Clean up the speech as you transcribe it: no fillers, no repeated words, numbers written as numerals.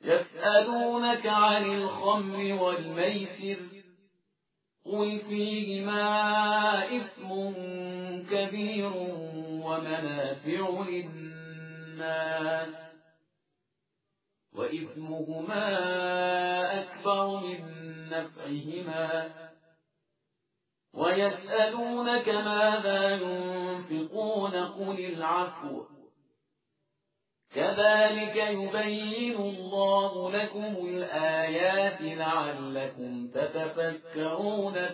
يسألونك عن الخمر والميسر قل فيهما إثم كبير ومنافع للناس وإثمهما أكبر من نفعهما ويسألونك ماذا ينفقون قل العفو كذلك يبين الله لكم الآيات لعلكم تتفكرون